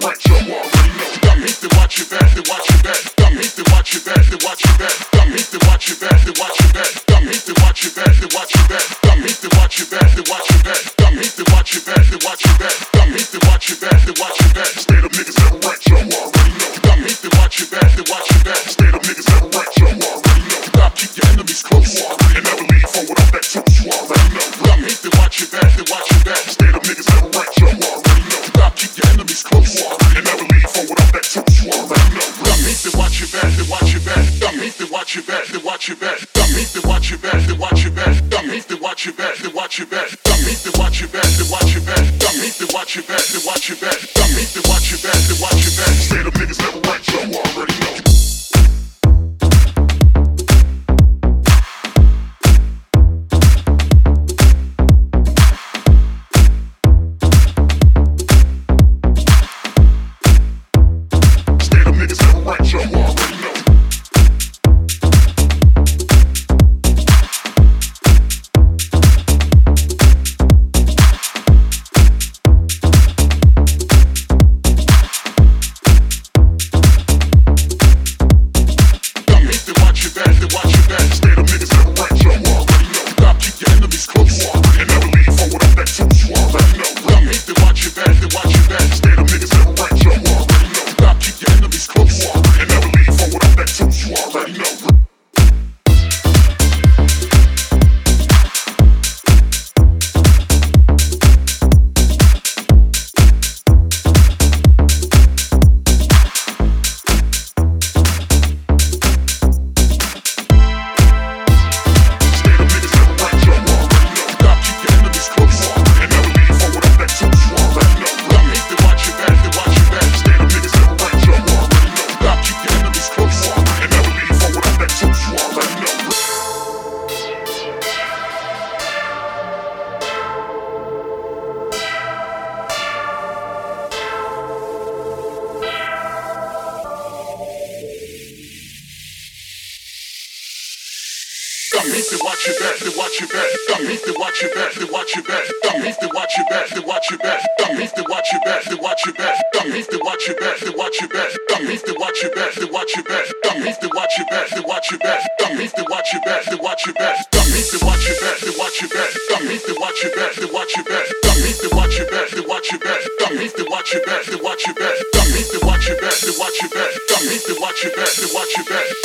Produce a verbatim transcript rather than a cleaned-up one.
rent, you already know. Dumb hate to watch your back, to watch your back. Dumb hate to watch your back, to watch your back. Dumb hate to watch your back, to watch your back. Dumb hate to watch your back, to watch your back. Dumb hate to watch your back, to watch your back. Dumb hate to watch your back, to watch your back. Dumb hate to watch your back, to watch your back. Straight up niggas never rent, you already know. Dumb hate to watch your back, to watch your back. Straight up niggas never rent, you already know. Stop, keep your enemies close, you already and never leave forward up that toast, you already know. Dumb hate to watch your back, to watch your back. Straight up niggas never rent, you already know. Stop, keep your enemies close, you already and never leave forward up that toast, you already know. Dumb hate to watch your back, to watch your back. Dumb hate to watch your back, to watch your back. Dumb hate to watch your back, to watch your back. Dumb hate to watch your back, to watch your back. Dumb hate to watch your back, to watch your back. Dumb hate to watch your back, to watch your back. Dumb hate to watch your back, to watch your back. Straight up niggas never rent, you already know. Dumb hate to watch your back, to watch your back. Dumb hate to watch your back, to watch your back. Dumb hate to watch your back, to watch your back. Dumb hate to watch your back, to watch your back. Dumb hate to watch your back, to watch your back. Dumb hate to watch your back, to watch your back. Dumb hate to watch your back, to watch your back. Dumb hate to watch your back, to watch your back. Dumb hate to watch your back, to watch your back. Dumb hate to watch your back, to watch your back. Dumb hate to watch your back, to watch your back. Dumb hate to watch your back, to watch your back. Dumb hate to watch your back, to watch your back. Dumb hate to watch your back, to watch your back.